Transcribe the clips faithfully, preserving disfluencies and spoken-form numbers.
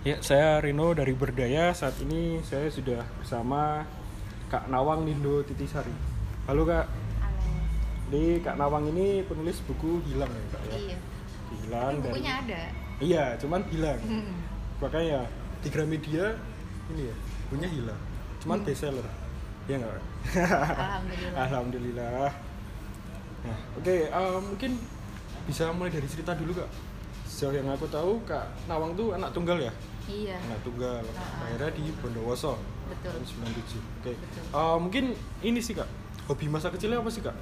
Ya, saya Rino dari Berdaya. Saat ini saya sudah bersama Kak Nawang Nindo Titisari. Halo Kak. Halo. Jadi Kak Nawang ini penulis buku Hilang ya Kak ya? Iya. Hilang Tapi dari... bukunya ada. Iya, cuman hilang. Hmm. Makanya di Gramedia ini ya, bukunya hilang. Cuman Hmm. bestseller. Iya nggak Kak? Alhamdulillah. Alhamdulillah. Nah, oke, okay, uh, mungkin bisa mulai dari cerita dulu Kak. Sejauh yang aku tahu Kak Nawang tuh anak tunggal ya? Iya. Anak tunggal, Uh-uh. daerah di Bondowoso Betul. tahun sembilan puluh tujuh. Oke. Okay. Betul. Uh, mungkin ini sih Kak, hobi masa kecilnya apa sih Kak?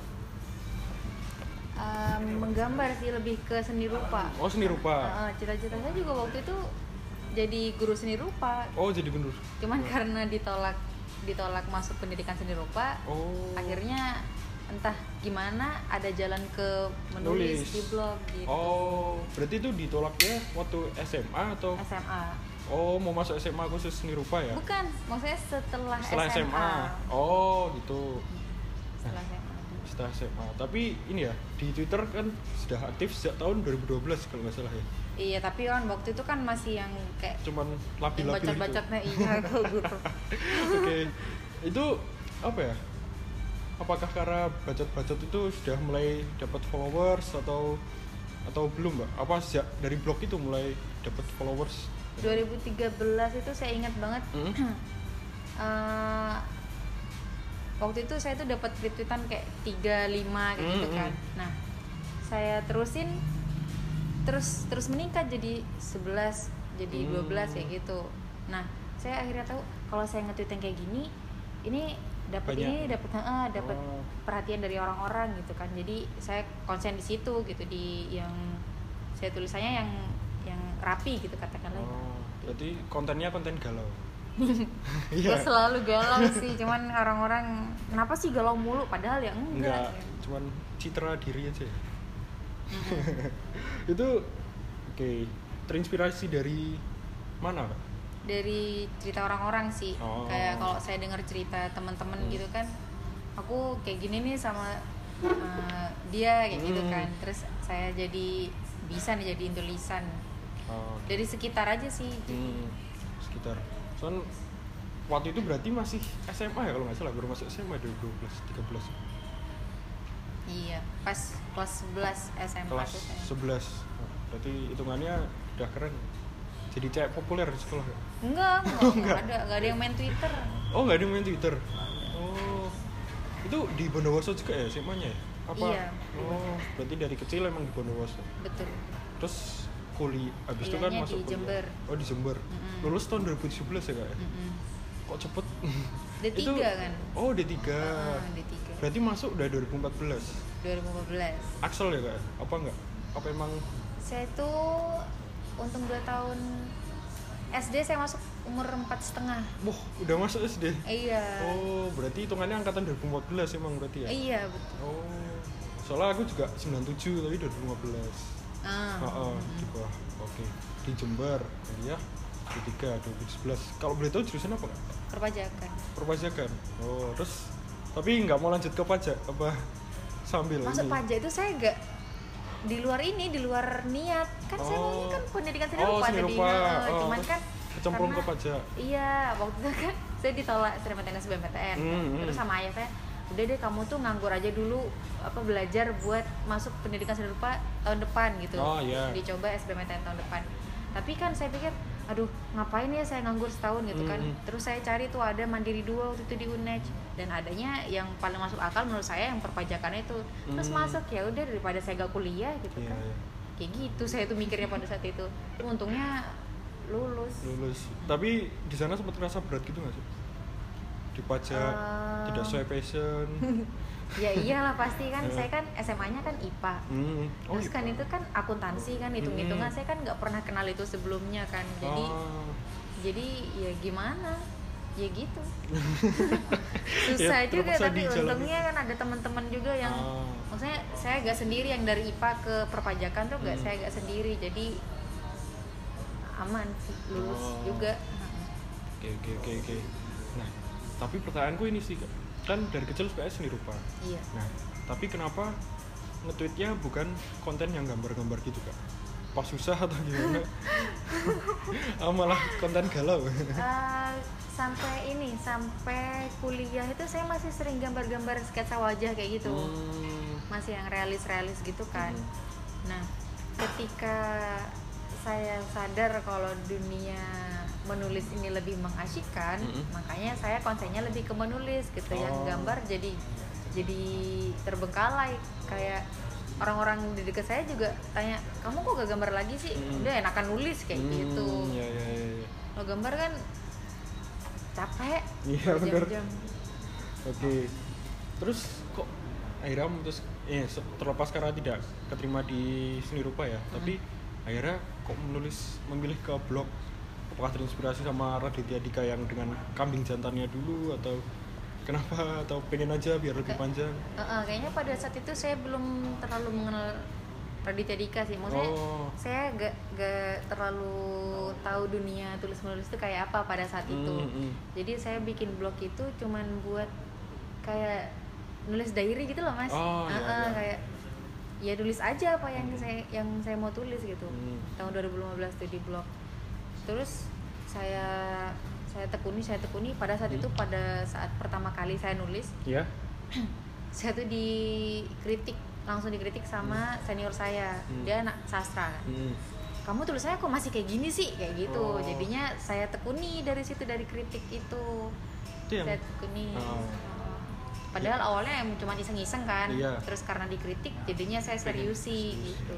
Um, menggambar sih, lebih ke seni rupa. Oh, seni rupa. Uh, cita-cita saya juga waktu itu jadi guru seni rupa. Oh, jadi bener. Cuman karena ditolak ditolak masuk pendidikan seni rupa, Oh. akhirnya entah gimana ada jalan ke menulis Nulis. di blog gitu. Oh, berarti itu ditolaknya waktu S M A atau? S M A. Oh, mau masuk S M A khusus seni rupa ya? Bukan, maksudnya setelah, Setelah S M A. S M A. Oh, gitu. Setelah S M A. Setelah S M A. Tapi ini ya, di Twitter kan sudah aktif sejak tahun dua ribu dua belas kalau nggak salah ya. Iya, tapi kan waktu itu kan masih yang kayak Cuman yang labil-labil gitu. bacot-bacotnya iya kayak gitu. Oke, itu apa ya? Apakah karena bacot-bacot itu sudah mulai dapat followers atau atau belum Mbak? Apa sejak dari blog itu mulai dapat followers? dua ribu tiga belas itu saya ingat banget. Hmm? Eh, waktu itu saya tuh dapat retweetan kayak tiga, lima kayak gitu Hmm, kan. Nah, saya terusin terus terus meningkat jadi sebelas, jadi dua belas Hmm. kayak gitu. Nah, saya akhirnya tahu kalau saya nge-tweet yang kayak gini, ini dapat Banyak. ini dapat heeh, dapat Oh. perhatian dari orang-orang gitu kan. Jadi saya konsen di situ gitu, di yang saya tulisannya yang yang rapi gitu katakanlah. Oh, berarti kontennya konten galau. Gue Iya. selalu galau sih, cuman orang-orang kenapa sih galau mulu, padahal ya enggak. Enggak, cuman citra diri aja ya. Mm-mm. Itu oke, terinspirasi dari mana Kak? Dari cerita orang-orang sih. Oh. Kayak kalau saya dengar cerita teman-teman Hmm. gitu kan, aku kayak gini nih sama uh, dia kayak gitu Hmm. kan, terus saya jadi bisa nih jadiin tulisan Oh, dari sekitar aja sih. hmm, sekitar. Soalnya waktu itu berarti masih S M A ya kalau nggak salah, baru masuk S M A dua ribu dua belas, tiga belas. Iya, pas kelas sebelas S M A Kelas tuh saya. sebelas. Oh, berarti hitungannya udah keren. Jadi cewek populer di sekolah ya? Enggak, enggak, enggak ada, enggak ada yang main Twitter. Oh, nggak ada yang main Twitter? Oh, itu di Bondowoso juga ya S M A-nya ya? Apa? Iya. Oh, berarti dari kecil emang di Bondowoso. Betul. Terus kuliah, habis itu kan Kuliahnya masuk di kuliah. Jember. Oh, di Jember. Mm-mm. Lulus tahun dua ribu tujuh belas ya kak ya? Mm-mm. Kok cepet? D tiga kan? Oh, D tiga. Heeh, D tiga. Berarti masuk udah dua ribu empat belas. dua ribu empat belas. Axel ya kak? Apa enggak? Apa emang? Saya tuh untung dua tahun S D saya masuk umur empat setengah. Wah, udah masuk S D? Iya. Oh, berarti hitungannya angkatan dua ribu empat belas emang berarti ya? Iya betul. Oh, soalnya aku juga sembilan puluh tujuh tapi dua ribu lima belas. Ah. Oh, di bawah. Oke. Di Jember, ya. D tiga dua ribu sebelas. Kalau boleh tahu jurusan apa kak? Perpajakan. Perpajakan. Oh, terus tapi nggak mau lanjut ke pajak apa sambil Masuk ini? pajak itu saya enggak di luar ini, di luar niat. Kan saya Oh. maunya kan pendidikan seni Oh, rupa seni tadi. rupa. Nah, Oh, cuman terus kan kecemplung ke karena- pajak. Iya, waktu itu kan saya ditolak S N M P T N S B M P T N. Hmm, Terus hmm. sama ayah saya, udah deh kamu tuh nganggur aja dulu, apa belajar buat masuk pendidikan seni rupa tahun depan gitu. Oh, iya. Dicoba S B M P T N tahun depan. Tapi kan saya pikir, aduh ngapain ya saya nganggur setahun gitu kan. Hmm, hmm. Terus saya cari tuh ada Mandiri dua waktu itu di U N E J, dan adanya yang paling masuk akal menurut saya yang perpajakan itu. Terus Hmm. masuk, ya udah daripada saya gak kuliah gitu Iya, kan. iya. Kayak gitu saya tuh mikirnya pada saat itu. Untungnya lulus. Lulus. Tapi di sana sempat ngerasa berat gitu nggak sih? Di pajak Eh, tidak sesuai passion. Ya iyalah pasti kan, Iya. saya kan S M A-nya kan I P A. Hmm. Oh, Terus iya. kan itu kan akuntansi kan, hitung-hitungan Hmm. saya kan nggak pernah kenal itu sebelumnya kan. Jadi Oh. jadi ya gimana? Ya gitu. Ya, Susah juga, terpaksa tapi dijalanin. untungnya kan ada teman-teman juga yang Ah. maksudnya saya gak sendiri, yang dari I P A ke perpajakan tuh gak Hmm. saya gak sendiri. Jadi aman sih, lulus Oh. juga. Oke oke oke oke. Nah, tapi pertanyaanku ini sih kak, kan dari kecil suka seni rupa. Iya. Nah, tapi kenapa nge-tweetnya bukan konten yang gambar-gambar gitu kak? pas susah atau gimana? Ah, malah konten galau. Uh, sampai ini sampai kuliah itu saya masih sering gambar-gambar sketsa wajah kayak gitu. Hmm. Masih yang realis-realis gitu kan. Hmm. Nah, ketika saya sadar kalau dunia menulis ini lebih mengasyikkan, Mm-hmm. makanya saya konsennya lebih ke menulis gitu. Oh. Yang gambar jadi jadi terbengkalai. Kayak orang-orang di dekat saya juga tanya, kamu kok gak gambar lagi sih? Mm-hmm. Udah enakan nulis kayak Hmm, gitu. ya, ya, ya, ya. Kalau gambar kan capek, Iya, bener. berjam-jam. Oke. Terus kok akhirnya terus eh se- terlepas karena tidak keterima di seni rupa ya, Hmm. tapi akhirnya kok menulis memilih ke blog, apakah terinspirasi sama Raditya Dika yang dengan kambing jantannya dulu atau kenapa, atau pengen aja biar lebih Kayak- panjang? Uh-uh, kayaknya pada saat itu saya belum terlalu mengenal Raditya Dika sih. Maksudnya Oh. saya gak, gak terlalu tahu dunia tulis menulis itu kayak apa pada saat itu. Hmm, hmm. Jadi saya bikin blog itu cuman buat kayak nulis diary gitu loh mas. Oh, iya, Uh-uh, iya. kayak ya tulis aja apa yang saya yang saya mau tulis gitu. Hmm. Tahun dua ribu lima belas tuh di blog. Terus saya saya tekuni saya tekuni pada saat Hmm. itu pada saat pertama kali saya nulis, Ya. saya tuh dikritik, langsung dikritik sama senior saya. Hmm. Dia anak sastra kan. Hmm. Kamu tulisannya kok masih kayak gini sih, kayak gitu. Oh. Jadinya saya tekuni dari situ, dari kritik itu. Itu yang Saya tekuni. Oh. Padahal awalnya em cuma iseng-iseng kan. Iya. Terus karena dikritik jadinya saya seriusi gitu.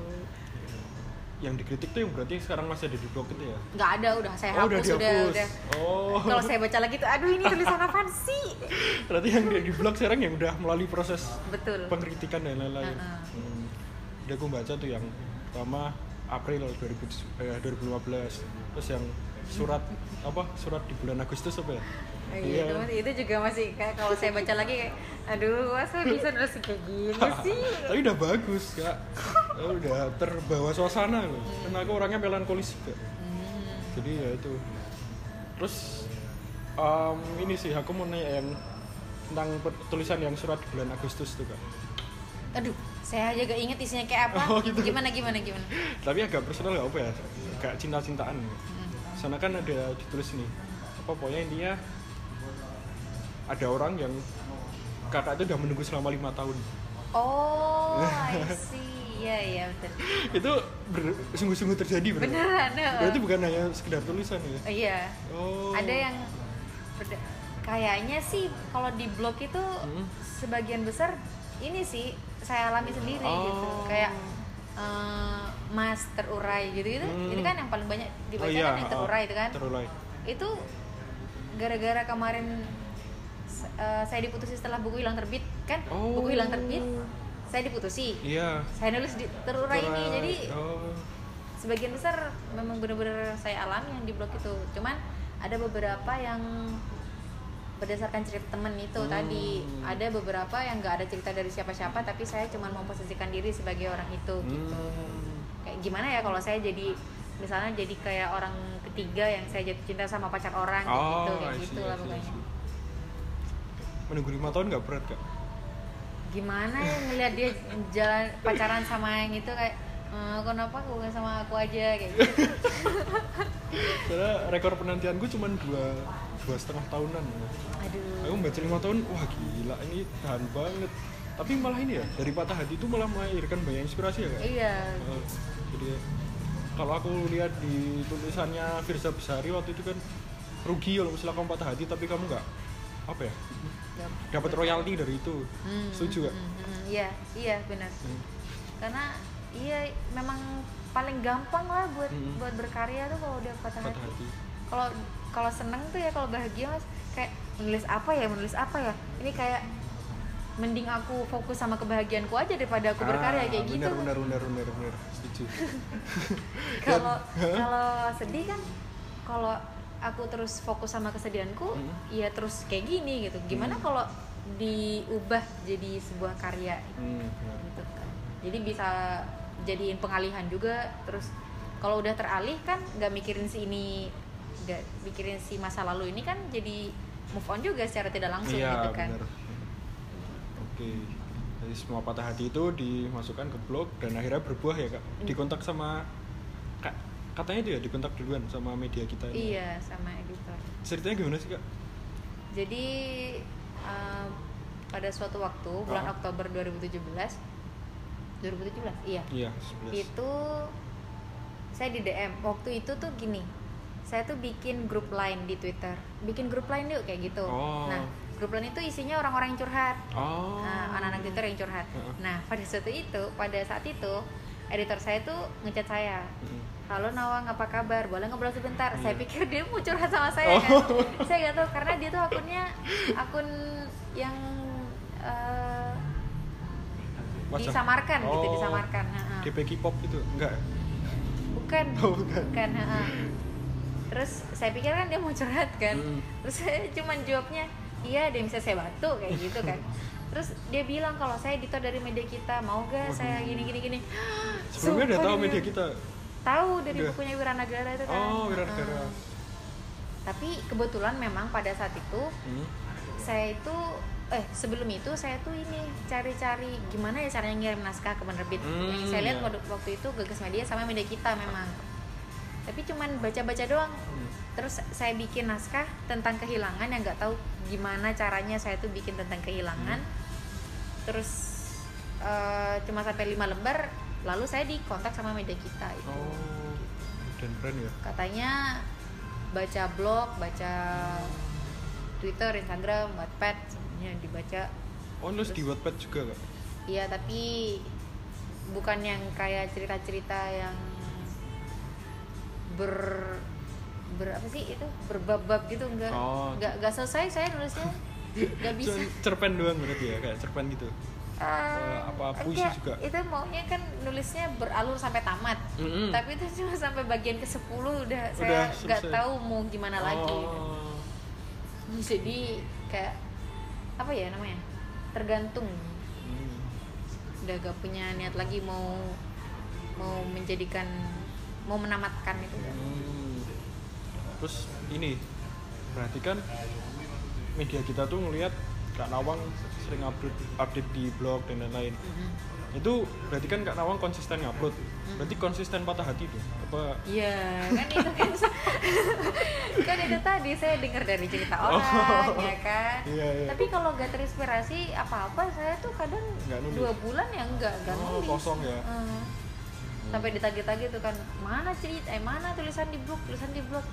yang dikritik tuh yang berarti sekarang masih ada di blog itu ya? Nggak ada, udah saya Oh, hapus, udah udah dihapus. udah. Oh. Kalau saya baca lagi tuh, aduh ini tulisan apaan sih? Berarti yang di blog sekarang yang udah melalui proses Betul. pengkritikan dan lain-lain. Uh-uh. Hmm. Udah aku baca tuh yang pertama April dua ribu, eh, dua ribu lima belas, terus yang surat apa surat di bulan Agustus apa ya? Oh, iya, itu, itu juga masih kayak kalau saya baca lagi kayak, aduh, masa bisa nulis kayak gini sih? Tapi udah bagus kak, Eh, udah terbawa suasana loh. Karena aku orangnya melankolis juga. Hmm. Jadi ya itu. Terus um, ini sih aku mau nanya yang tentang per- tulisan yang surat di bulan Agustus tuh kak. Aduh, saya aja gak inget isinya kayak apa. Oh, gitu. Gimana gimana gimana. Tapi agak personal gak apa ya? Kayak cinta-cintaan. Hmm. Sana kan ada ditulis nih. Apa pokoknya intinya ada orang yang kakak itu udah menunggu selama lima tahun. Oh, I see. Iya iya betul. Itu ber- sungguh-sungguh terjadi berarti. Beneran. uh. Berarti bukan hanya sekedar tulisan ya. Oh, iya. Oh. Ada yang beda- kayaknya sih kalau di blog itu Hmm. sebagian besar ini sih saya alami sendiri Oh. gitu. Kayak eh, mas terurai gitu gitu. Hmm. Itu kan yang paling banyak dibaca Oh, iya, kan yang terurai oh, itu kan. Terurai. Itu gara-gara kemarin uh, saya diputusi setelah buku hilang terbit kan. Oh. Buku hilang terbit saya diputusi, Iya. saya nulis di terurai ini, Terurai. jadi Oh. sebagian besar memang benar-benar saya alami yang di blog itu. Cuman ada beberapa yang berdasarkan cerita temen itu Hmm. tadi, ada beberapa yang nggak ada cerita dari siapa-siapa tapi saya cuma memposisikan diri sebagai orang itu gitu. Hmm. Kayak gimana ya kalau saya jadi misalnya jadi kayak orang ketiga yang saya jatuh cinta sama pacar orang kayak Oh, gitu kayak I see, gitu I lah see, I pokoknya. see. Menunggu lima tahun nggak berat kak? Gimana ya ngelihat dia jalan pacaran sama yang itu kayak "Eh, kenapa bukan sama aku aja kayak gitu. Karena rekor penantianku cuma dua dua setengah tahunan. Aduh. Aku baca lima tahun, wah gila ini tahan banget. Tapi malah ini ya dari patah hati itu malah melahirkan banyak inspirasi ya kak. Iya. Uh, jadi kalau aku lihat di tulisannya Firza Besari waktu itu kan rugi kalau misalnya kamu patah hati tapi kamu nggak apa ya dapat royalti dari itu. Hmm, Setuju gak? hmm, hmm, hmm. Iya, iya benar. Hmm. Karena iya memang paling gampang lah buat Hmm. buat berkarya tuh kalau udah patah Patah hati. hati. Kalau kalau seneng tuh ya kalau bahagia mas kayak menulis apa ya menulis apa ya ini kayak mending aku fokus sama kebahagiaanku aja daripada aku berkarya Ah, kayak gitu. benar, benar, benar, benar, benar, setuju. Kalau Dan- kalau sedih kan kalau aku terus fokus sama kesedihanku Hmm. ya terus kayak gini gitu. Gimana Hmm. kalau diubah jadi sebuah karya Hmm, benar. gitu kan. Jadi bisa jadiin pengalihan juga. Terus kalau udah teralih kan nggak mikirin si ini, nggak mikirin si masa lalu ini kan jadi move on juga secara tidak langsung Iya, gitu kan. benar. Oke. Jadi semua patah hati itu dimasukkan ke blog dan akhirnya berbuah ya kak. Dikontak sama katanya itu ya dibentak duluan sama media kita ini. Iya, sama editor. Ceritanya gimana sih, Kak? Jadi uh, pada suatu waktu bulan Ah. Oktober dua ribu tujuh belas dua ribu tujuh belas iya. Iya, sebelas. Itu saya di D M. Waktu itu tuh gini. Saya tuh bikin grup line di Twitter. Bikin grup line yuk kayak gitu. Oh. Nah, grup line itu isinya orang-orang yang curhat. Oh. Nah, anak-anak Twitter yang curhat. Uh-uh. Nah, pada saat itu, pada saat itu editor saya tuh ngechat saya. Mm-mm. Halo Nawang, apa kabar? Boleh ngobrol sebentar? Iya. Saya pikir dia mau curhat sama saya Oh. kan. Saya nggak tahu karena dia tuh akunnya akun yang uh, Wajah. disamarkan gitu, Oh. disamarkan. Ha-ha. D P K-pop itu enggak? Bukan, Oh, bukan. bukan. Ha-ha. Terus saya pikir kan dia mau curhat kan. Hmm. Terus saya cuman jawabnya, iya ada yang bisa saya bantu kayak gitu kan. Terus dia bilang kalau saya editor dari media kita, mau gak saya gini gini gini. Sebelumnya udah Sumpah tahu dia media bilang, kita. tahu dari Udah. bukunya Wiranagara itu kan. Oh, Wiranagara. Heeh. Tapi kebetulan memang pada saat itu Hmm. saya itu eh sebelum itu saya tuh ini cari-cari gimana ya caranya ngirim naskah ke penerbit. Hmm, Yang saya lihat iya. waktu, waktu itu Gagas Media sama media kita memang. Tapi cuman baca-baca doang. Hmm. Terus saya bikin naskah tentang kehilangan yang nggak tahu gimana caranya saya tuh bikin tentang kehilangan. Terus eh, cuma sampai lima lembar, lalu saya dikontak sama media kita itu. Oh. Dan keren ya. Katanya baca blog, baca Twitter, Instagram, Wattpad semuanya dibaca. Oh, nulis di Wattpad juga, Kak? Iya, tapi bukan yang kayak cerita-cerita yang ber ber apa sih itu berbab-bab gitu, enggak Oh. enggak enggak selesai saya nulisnya, enggak bisa. Cuman cerpen doang berarti ya, kayak cerpen gitu. Eh, apa puisi enggak, juga? itu maunya kan nulisnya beralur sampai tamat. Mm-mm. Tapi itu cuma sampai bagian ke sepuluh udah, Udah saya nggak selesai. tahu mau gimana lagi. Oh. Jadi kayak apa ya namanya? Tergantung. Hmm. Udah gak punya niat lagi mau mau menjadikan mau menamatkan itu kan. Hmm. Terus ini berarti kan media kita tuh ngelihat Kak Nawang sering update update di blog dan lain-lain. Itu berarti kan Kak Nawang konsisten ngupload. Berarti konsisten patah hati tuh. Apa Iya, kan itu kan kan itu tadi saya dengar dari cerita Oh. orang ya kan. Iya, iya. Tapi kalau gak terinspirasi apa-apa saya tuh kadang Nggak nulis. dua bulan ya enggak enggak Oh, nulis. kosong ya? Heeh. Sampai ditagih-tagih tuh kan, mana cerita eh mana tulisan di blog, tulisan di blog.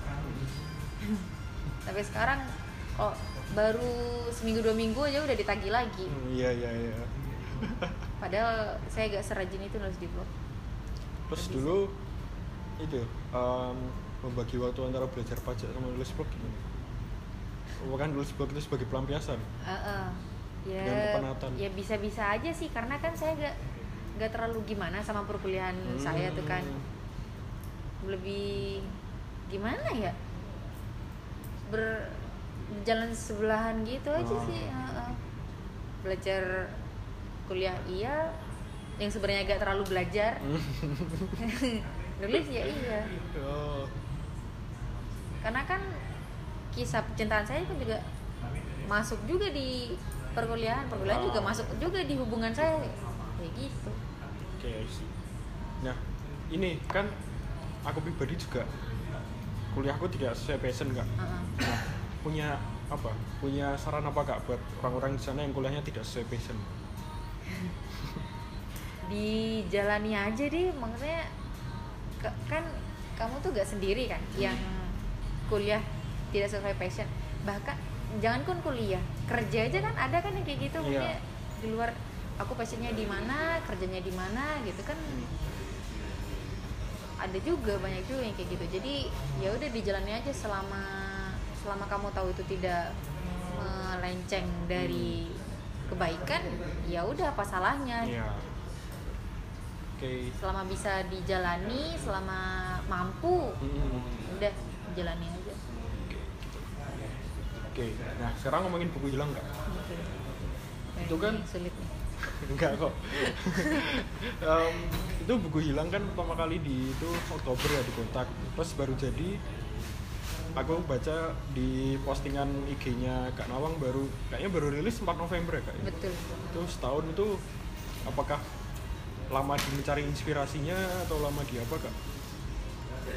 Tapi sekarang kok baru seminggu dua minggu aja udah ditagih lagi. Hmm, iya iya iya. Padahal saya gak serajin itu nulis di blog. Terus Habis. dulu itu um, membagi waktu antara belajar pajak sama nulis blog gimana? Oh, kan nulis blog itu sebagai pelampiasan. Uh-uh. Ya, Dan kepenatan. ya bisa-bisa aja sih karena kan saya gak gak terlalu gimana sama perkuliahan Hmm. saya tuh kan, lebih gimana ya berjalan sebelahan gitu aja Oh. sih. Uh-uh. Belajar kuliah iya, yang sebenarnya gak terlalu belajar. Nulis ya iya, Oh. karena kan kisah percintaan saya kan juga masuk juga di perkuliahan, perkuliahan juga masuk juga di hubungan saya kayak gitu. Oke, I see. Nah, ini kan aku pribadi juga kuliahku tidak sesuai passion, Kak. Uh-uh. Nah, punya apa? Punya saran apa, Kak, buat orang-orang di sana yang kuliahnya tidak sesuai passion? Dijalani aja deh, maksudnya ke- kan kamu tuh gak sendiri kan yang kuliah tidak sesuai passion. Bahkan jangan kan kuliah, kerja aja kan ada kan yang kayak gitu. Maksudnya di luar aku passionnya di mana, kerjanya di mana gitu kan. Ada juga banyak juga yang kayak gitu. Jadi ya udah dijalani aja selama selama kamu tahu itu tidak melenceng dari kebaikan, ya udah apa salahnya. Iya. Oke. Selama bisa dijalani, selama mampu, Hmm. udah jalani aja. Oke. Nah, sekarang ngomongin buku hilang, Kak. Oke. Itu kan- Ini sulit nih. Enggak kok. Em, itu buku hilang kan pertama kali di itu Oktober ya di kontak. Terus baru jadi aku baca di postingan I G-nya Kak Nawang baru kayaknya baru rilis empat November ya, Kak. ya? Betul. Itu setahun itu apakah lama di mencari inspirasinya atau lama di apa, Kak?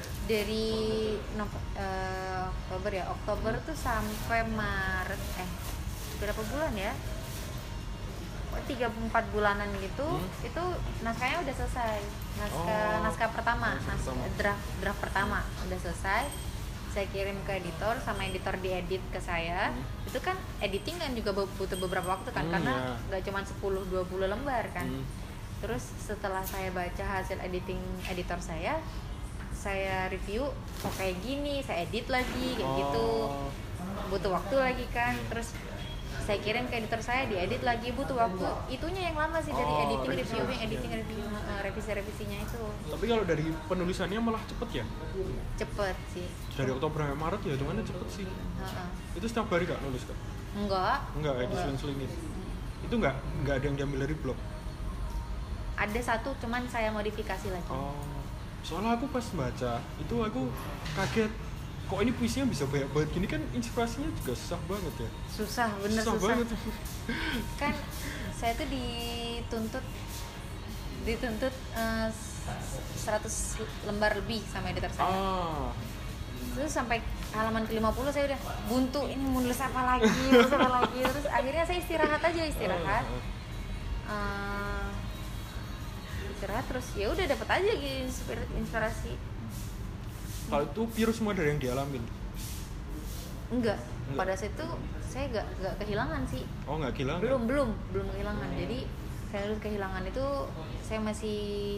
dari Nov- eh, Oktober ya Oktober tuh sampai Maret eh berapa bulan ya tiga empat bulanan gitu Hmm. itu naskahnya udah selesai naskah Oh. naskah pertama Naskah nas- pertama. draft draft pertama udah selesai saya kirim ke editor sama editor diedit ke saya Hmm. itu kan editing kan juga butuh beberapa waktu kan Hmm, karena ya. nggak cuma sepuluh dua puluh lembar kan Hmm. terus setelah saya baca hasil editing editor saya saya review oh kayak gini saya edit lagi kayak gitu Oh. butuh waktu lagi kan terus saya kirim ke editor saya diedit lagi butuh waktu itunya yang lama sih dari Oh, editing revisi reviewing revisinya. editing review eh, revisi revisinya itu Tapi kalau dari penulisannya malah cepet ya? cepet sih Dari Oktober sampai Maret ya hitungannya cepet sih. Heeh. Itu setiap hari kak nulis kak? enggak Enggak, ya diseling-selingin. Itu enggak, enggak ada yang diambil dari blog. ada satu cuman saya modifikasi lagi Oh, soalnya aku pas baca itu aku kaget. Kok ini puisinya bisa banyak banget gini kan inspirasinya juga susah banget ya. susah bener susah, banget. kan saya tuh dituntut dituntut eh, seratus lembar lebih sama editor saya Ah, terus sampai halaman ke lima puluh saya udah buntu ini mau nulis apa lagi nulis apa lagi terus akhirnya saya istirahat aja istirahat Eh, istirahat terus ya udah dapat aja gitu inspir- inspirasi kalau itu virus semua dari yang dialamin. enggak Enggak. pada saat itu saya nggak nggak kehilangan sih Oh nggak gila? belum belum belum kehilangan jadi saya nulis kehilangan itu saya masih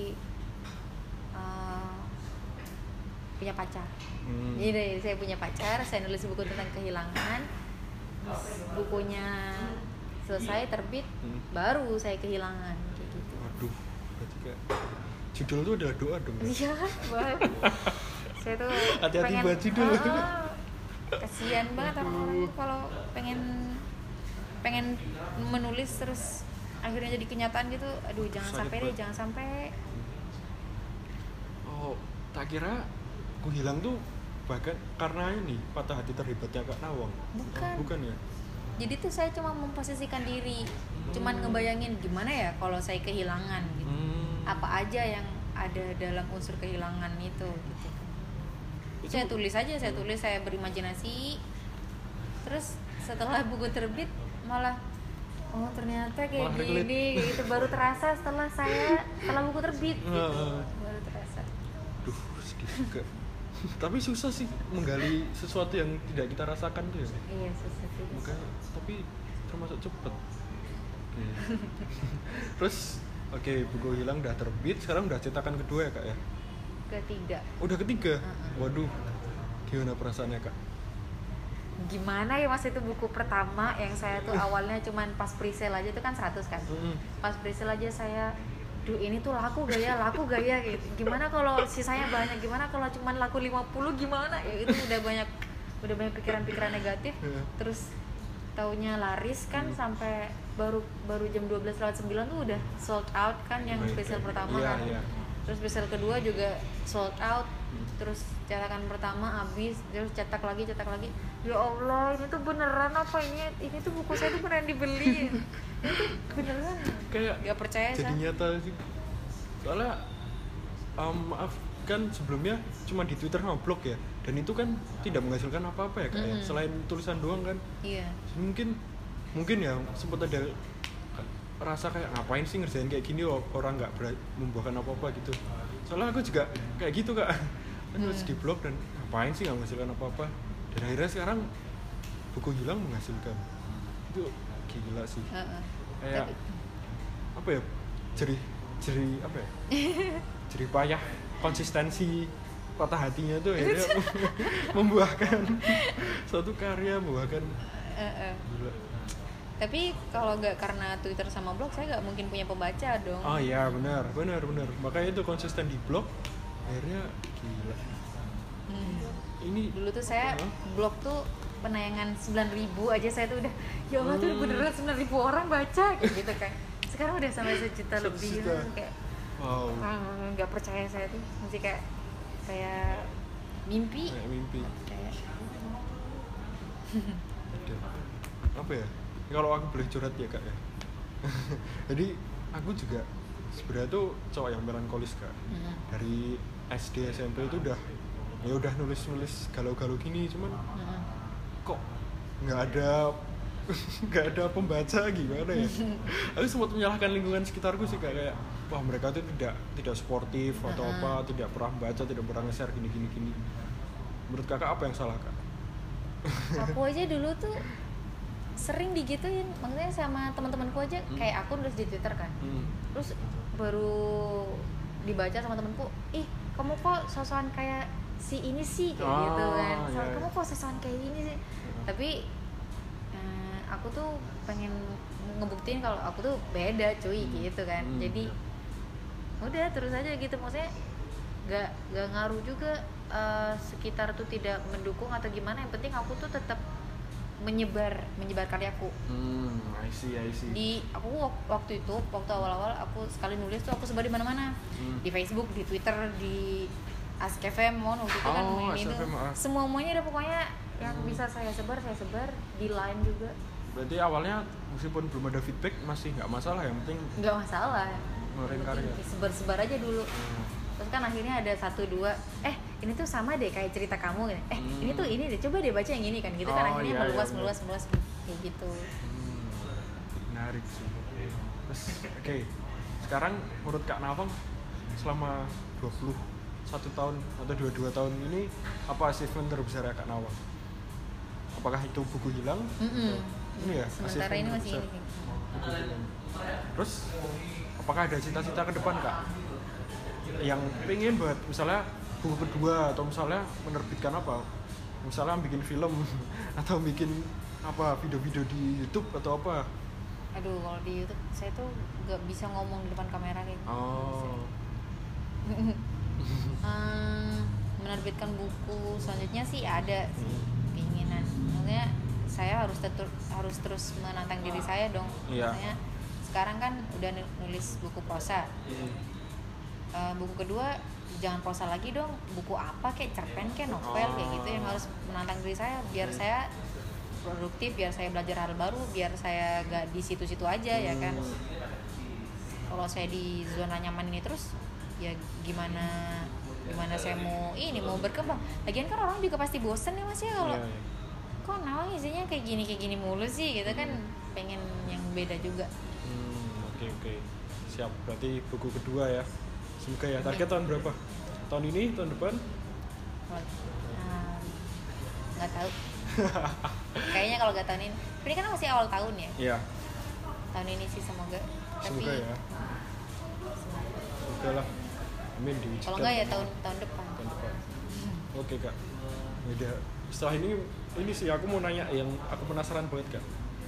eh, punya pacar Hmm. jadi saya punya pacar saya nulis buku tentang kehilangan terus bukunya selesai terbit Hmm. baru saya kehilangan kayak gitu Waduh, berarti kayak judul itu adalah doa dong. Kak? iya banget saya tuh Hati-hati pengen buat judul. ah, kasihan banget orang-orang tuh kalau pengen pengen menulis terus akhirnya jadi kenyataan gitu aduh jangan Sakit sampai deh banget. jangan sampai Oh, tak kira aku hilang tuh bahkan karena ini patah hati terhebatnya Kak Nawang. Bukan. Oh, bukan ya? jadi tuh saya cuma memposisikan diri cuman Hmm. ngebayangin gimana ya kalau saya kehilangan gitu Hmm. apa aja yang ada dalam unsur kehilangan itu gitu Itu- saya tulis aja saya tulis saya berimajinasi terus setelah buku terbit malah oh ternyata kayak Malah gini relate. kayak gitu baru terasa setelah saya setelah buku terbit gitu Heeh. baru terasa Duh, sedih juga. Tapi susah sih menggali sesuatu yang tidak kita rasakan tuh ya. iya susah sih Makanya, tapi termasuk cepet. Oke. Terus, oke buku hilang udah terbit, sekarang udah cetakan kedua ya Kak ya? ketiga Udah ketiga? Heeh. Waduh, gimana perasaannya Kak? gimana ya mas itu buku pertama yang saya tuh awalnya cuman pas presale aja itu kan seratus kan Mm-mm. pas presale aja saya duh ini tuh laku gak ya laku gak ya gitu gimana kalau sisanya banyak gimana kalau cuman laku lima puluh gimana ya itu udah banyak udah banyak pikiran-pikiran negatif Iya. terus taunya laris kan Hmm. sampai baru baru jam dua belas lewat sembilan tuh udah sold out kan yang Oh my presale God. pertama Iya, kan iya. terus presale kedua juga sold out Hmm. terus cetakan pertama habis terus cetak lagi cetak lagi ya Allah ini tuh beneran apa ini ini tuh buku saya tuh beneran dibeli ini tuh beneran Kayak nggak percaya jadi saya nyata sih. Soalnya, um, maaf kan sebelumnya cuma di Twitter sama blog ya, dan itu kan tidak menghasilkan apa-apa ya Kak ya, Mm-mm. selain tulisan doang kan. iya Jadi mungkin mungkin ya sempat ada rasa kayak ngapain sih ngerjain kayak gini o- orang nggak ber- membuahkan apa-apa gitu. Soalnya aku juga kayak gitu Kak, kan nulis Hmm. di blog dan ngapain sih nggak menghasilkan apa-apa. Dan akhirnya sekarang buku hilang menghasilkan. Itu gila sih. Heeh. Kayak Tapi- apa ya, jerih jerih apa ya, jerih payah konsistensi patah hatinya tuh akhirnya membuahkan suatu karya, membuahkan Heeh. gila. tapi kalau nggak karena Twitter sama blog saya nggak mungkin punya pembaca dong Oh iya benar benar benar, makanya itu konsisten di blog akhirnya gila. Hmm. Ini dulu tuh saya Hah? blog tuh penayangan sembilan ribu aja saya tuh udah ya Allah tuh Hmm. beneran sembilan ribu orang baca kayak gitu kan sekarang udah sampai sejuta Satu lebih juta. kan kayak wow, ah, nggak percaya saya tuh masih kayak kayak mimpi kayak mimpi. kayak Udah. Apa ya, kalau aku boleh curhat ya Kak ya. Jadi aku juga sebenarnya tuh cowok yang melankolis Kak. hmm. Dari S D S M P itu udah ya udah nulis-nulis galau-galau gini, cuman Mm-mm. kok nggak ada nggak ada pembaca gimana ya. Aku sempat menyalahkan lingkungan sekitarku sih, kayak wah mereka tuh tidak tidak sportif atau Mm-mm. apa, tidak pernah baca, tidak pernah nge-share gini gini gini. Menurut kakak apa yang salah kak? Aku aja dulu tuh sering digituin, maksudnya sama teman-temanku aja. Hmm. Kayak aku nulis di Twitter kan, Hmm. terus baru dibaca sama temanku, ih kamu kok sosokan kayak si ini sih, kayak Oh, gitu kan. So, iya, iya. kamu kok sosokan kayak gini sih. Tapi eh, aku tuh pengen ngebuktiin kalau aku tuh beda cuy, Hmm. gitu kan. Hmm. Jadi udah terus aja gitu, maksudnya gak gak ngaruh juga eh, sekitar tuh tidak mendukung atau gimana. Yang penting aku tuh tetap menyebar menyebar karyaku. Hmm, I see, I see. Di aku wak- waktu itu waktu awal-awal aku sekali nulis tuh aku sebar di mana-mana. Hmm. Di Facebook, di Twitter, di Ask F M, mohon waktu itu kan Oh, main Ask itu. F M, ah. Semuanya ada pokoknya yang Hmm. bisa saya sebar, saya sebar di Line juga. Berarti awalnya meskipun belum ada feedback masih nggak masalah, yang penting Nggak masalah. ngeluarin Yang penting karya. sebar-sebar aja dulu. Hmm. Terus kan akhirnya ada satu dua, eh ini tuh sama deh kayak cerita kamu, eh Hmm. ini tuh ini deh, coba deh baca yang ini kan, gitu kan Oh, akhirnya iya, meluas iya, meluas meluas kayak gitu. Hmm, menarik sih. Terus, oke, sekarang menurut Kak Nawang selama dua puluh satu tahun atau dua puluh dua tahun ini apa achievement terbesar Kak Nawang? Apakah itu buku hilang? Mm-mm. Atau- Ini ya. Sementara achievement ini masih terbesar. ini. Buku hilang. Terus, apakah ada cita-cita ke depan Kak? Yang pengen buat misalnya buku kedua atau misalnya menerbitkan apa? Misalnya bikin film atau bikin apa video-video di YouTube atau apa? Aduh, kalau di YouTube saya tuh nggak bisa ngomong di depan kamera kayak gitu. Oh. Hmm, menerbitkan buku selanjutnya sih ada sih keinginan. Maksudnya saya harus tetur, harus terus menantang diri saya dong. Iya. Maksudnya sekarang kan udah nulis buku prosa. Uh, buku kedua jangan prosa lagi dong, buku apa kayak cerpen kayak novel kayak gitu yang harus menantang diri saya biar saya produktif, biar saya belajar hal baru, biar saya gak di situ-situ aja ya kan. Kalau saya di zona nyaman ini terus ya gimana gimana saya mau ini mau berkembang. Lagian kan orang juga pasti bosen ya Mas ya kalau Iya, iya. kok Nawang isinya kayak gini kayak gini mulu sih gitu kan, pengen yang beda juga. Hmm, oke oke. Siap. Berarti buku kedua ya. Semoga ya. Target tahun berapa? Tahun ini, tahun depan? Nah, nggak tahu. Kayaknya kalau nggak tahun ini, ini kan masih awal tahun ya. Iya. Tahun ini sih semoga. Tapi Semoga ya. Semoga lah. Amin diwujudkan. kalau nggak ya tahun tahun depan. Tahun depan. Oke kak. Ya udah. Setelah ini ini sih aku mau nanya yang aku penasaran banget kak.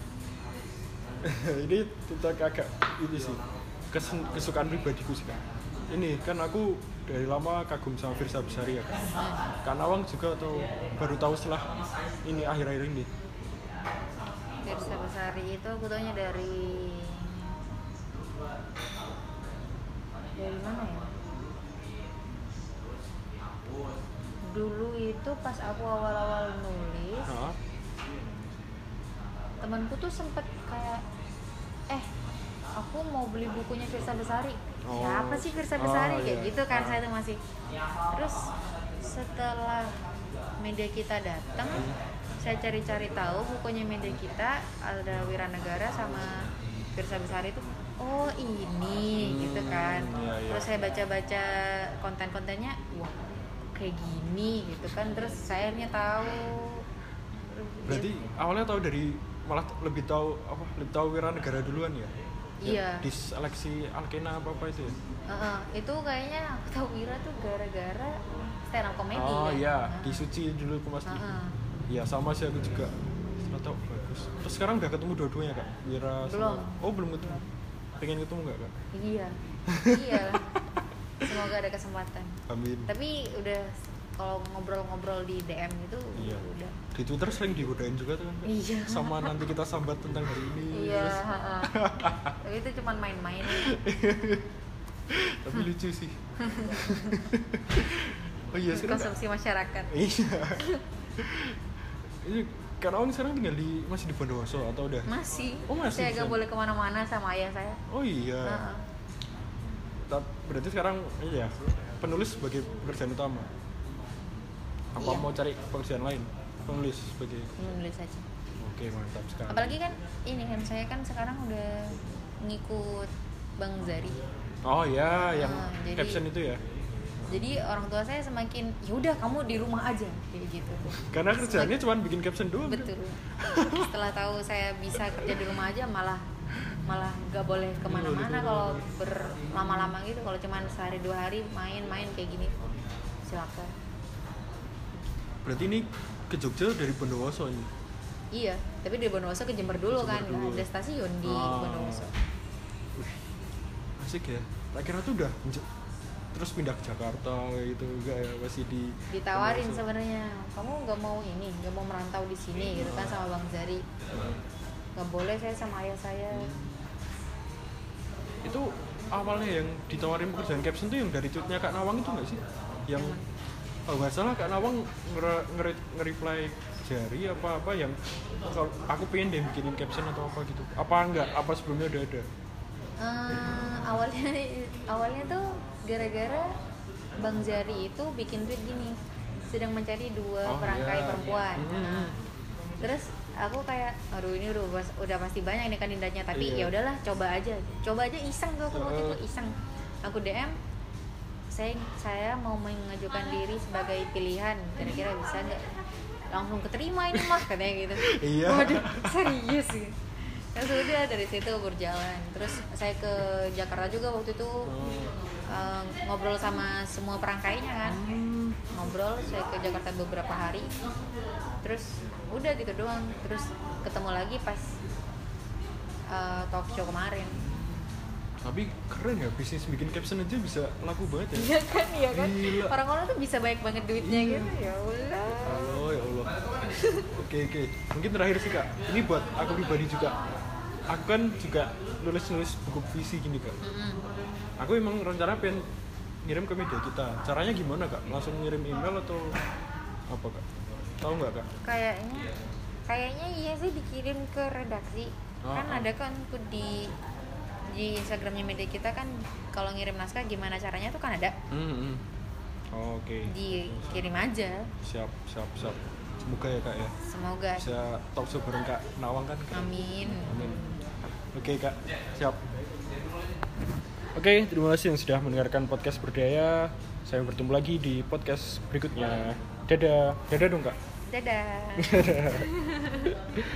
Ini tentang kakak ini sih kesen, kesukaan pribadiku sih kak. Ini kan aku dari lama kagum sama Firsa Besari ya kak. Kak Nawang juga atau baru tahu setelah ini akhir-akhir ini? Firsa Besari itu aku taunya dari dari mana ya? Dulu itu pas aku awal-awal nulis, Hah? temanku tuh sempet kayak eh aku mau beli bukunya Firsa Besari. Oh. Siapa sih Firsa Oh, Besari kayak iya. gitu kan, Ah. saya tuh masih. Terus setelah media kita datang, saya cari-cari tahu bukunya media kita ada Wiranegara sama Firsa Besari itu. Oh ini Hmm, gitu kan. iya, iya. Terus saya baca-baca konten-kontennya, wah kayak gini gitu kan. Terus saya akhirnya tahu. Berarti awalnya tahu dari malah lebih tahu apa lebih tahu Wiranegara duluan ya? Iya. Di seleksi Alkena apa apa itu ya? Uh, itu kayaknya aku tahu Wira tuh gara-gara stand up comedy. Oh kan? iya, Uh. di Suci dulu aku Mas. Uh-uh. Iya sama sih aku juga. Setelah tahu bagus. Terus sekarang udah ketemu dua-duanya kak? Wira sama- Belum. Oh belum ketemu. Pengen ketemu nggak kak? Iya. Iya. Semoga ada kesempatan. Amin. Tapi udah kalau ngobrol-ngobrol di D M gitu Iya. udah. Di Twitter sering digodain juga tuh kan? Kak? Iya. Sama nanti kita sambat tentang hari ini. Iya, Terus- heeh. Tapi itu cuman main-main. Tapi lucu sih. Oh iya sekarang. Konsumsi masyarakat. Iya. Ini Kak Nawang sekarang tinggal di masih di Bondowoso atau udah? Masih. Oh, masih Saya bisa. gak boleh kemana-mana sama ayah saya. Oh iya. Heeh. Tap- Berarti sekarang iya penulis sebagai pekerjaan utama. Apa Iya. mau cari pekerjaan lain? Penulis sebagai. Menulis aja. Oke, mantap sekali. Apalagi kan ini kan saya kan sekarang udah ngikut Bang Zari. Oh ya, yang Ah, jadi- caption itu ya. Jadi orang tua saya semakin ya udah kamu di rumah aja kayak gitu. Karena kerjaannya cuma bikin caption doang. kan? Betul. Setelah tahu saya bisa kerja di rumah aja malah malah nggak boleh kemana-mana kalau berlama-lama gitu. Kalau cuma sehari dua hari main-main kayak gini silakan. Berarti ini ke Jogja dari Bondowoso ini. Iya, tapi dari Bondowoso ke Jember dulu Jember kan, dulu. nggak ada stasiun di Ah. Bondowoso. Asik ya. Tak kira tuh udah menje- terus pindah ke Jakarta kayak gitu enggak ya, masih di Ditawarin Bondowoso. sebenarnya, kamu nggak mau ini, nggak mau merantau di sini gitu kan sama Bang Zari. Nggak boleh, saya sama ayah saya. Itu awalnya yang ditawarin pekerjaan caption tuh yang dari tweetnya Kak Nawang itu nggak sih? Yang kalau nggak salah Kak Nawang nge- nge- nge-reply Jari apa-apa yang kalau aku pengen deh bikinin caption atau apa gitu. Apa enggak? Apa sebelumnya udah ada? Eh, awalnya awalnya tuh gara-gara Bang Zari itu bikin tweet gini, sedang mencari dua Oh, perangkai iya. perempuan. Hmm. Nah, terus aku kayak aduh ini udah pas- udah pasti banyak nih kandidatnya, tapi Iya. ya udahlah coba aja coba aja iseng tuh aku waktu itu Heeh. iseng aku D M saya saya mau mengajukan diri sebagai pilihan, kira-kira bisa nggak, langsung keterima ini mah katanya gitu. Iya. Waduh serius gitu. Ya sudah dari situ berjalan, terus saya ke Jakarta juga waktu itu Oh. eh, ngobrol sama semua perangkainya kan, Hmm. ngobrol saya ke Jakarta beberapa hari, terus udah gitu doang, terus ketemu lagi pas eh, talk show kemarin. Tapi keren ya, bisnis bikin caption aja bisa laku banget ya. Iya kan, iya kan, Gila. orang-orang tuh bisa banyak banget duitnya Iya. gitu, ya Allah. Halo ya Allah. Oke oke. Mungkin terakhir sih Kak. Ini buat aku pribadi juga. Aku kan juga nulis-nulis buku puisi gini Kak. Mm-mm. Aku emang rencana pengen ngirim ke media kita. Caranya gimana Kak? Langsung ngirim email atau apa Kak? Tahu nggak Kak? Kayaknya, kayaknya iya sih dikirim ke redaksi. Oh, Kan oh. ada kan tuh di di Instagramnya media kita kan, kalau ngirim naskah gimana caranya tuh kan ada, Hmm. hmm. Oh, Oke. dikirim aja. Siap siap siap. Semoga ya Kak ya. Semoga. Bisa talk show bareng Kak Nawang kan. Kak? Amin. Amin. Oke Kak, siap. Oke, terima kasih yang sudah mendengarkan podcast Berdaya. Saya bertemu lagi di podcast berikutnya. Dadah, dadah dong Kak. Dadah.